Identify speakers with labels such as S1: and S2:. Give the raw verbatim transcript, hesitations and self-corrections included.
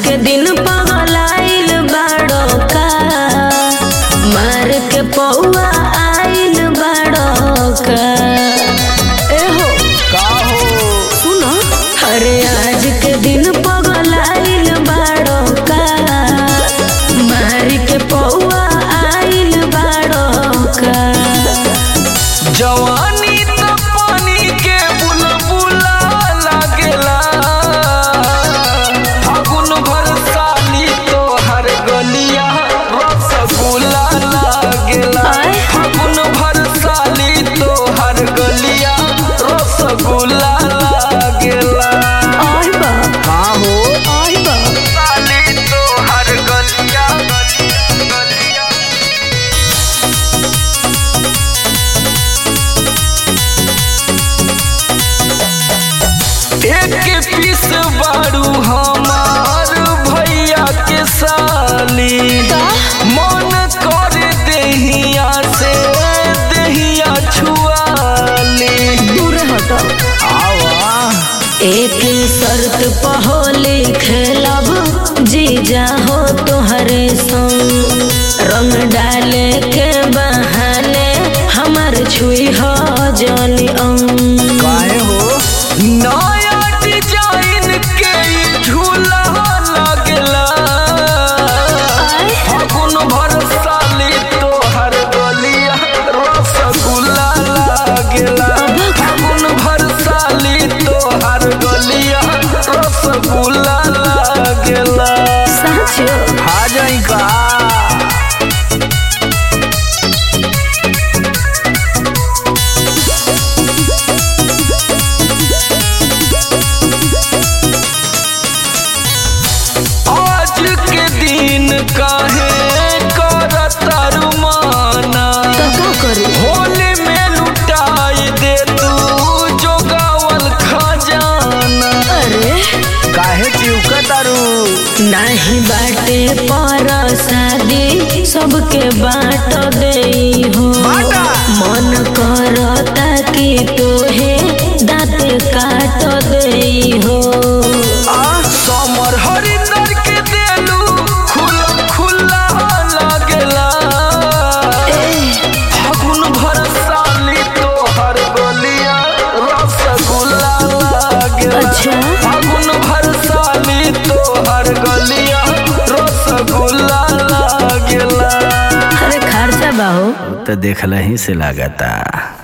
S1: के दिन पगलाइल बाड़ो का, मार के पौआ आइल बाड़ो का। ए हो
S2: का हो
S1: सुनो, अरे आज के दिन पगलाइल बाड़ो का, मार के पौआ आइल बाड़ो का।
S2: जवानी त पानी के बुलबुला लागेला, फागुन भर साली तोहर गलिया रसगुल्ला लागेला। फागुन भर साली तोहर गलिया रसगुल्ला लागेला।
S1: आई बा
S2: हाँ हो
S1: आई बा
S2: साली तोहर गलिया गलिया। एक पीस बारू हमार भैया के साली, मन कर देहिया से देहिया छुआली।
S1: दूर हटो।
S2: आवा
S1: एक शर्त पहोली खेलब जीजा हो तोहरे संग, रंग डाले के बहाने हमर छुई हो जानी अंग।
S2: काहे हो नया डिजाइन के ई झूला लागेला, फागुन भर साली तोहर गलिया रसगुल्ला लागेला। फागुन भर साली तोहर गलिया रसगुल्ला लागेला।
S1: सच
S2: आ जाई का आज के दिन काहे करता रुमाना,
S1: तो का करी?
S2: होली में लुटाई दे तू जोगावल खजाना।
S1: अरे
S2: काहे चिउकतारू
S1: नाही बाटे पर शादी सबके बाट देई हो,
S2: बाटा।
S1: मन करता कि तोहे दाँत काट देई हो।
S2: आ समर हरिंदर के देलू खुला खुला लागेला। फागुन भर साली तोहर गलिया रसगुल्ला लागेला।
S1: अच्छा।
S2: फागुन भर साली तोहर गलिया रसगुल्ला लागेला।
S1: अरे खर्चा बाहो
S2: तो देखला ही से लागता।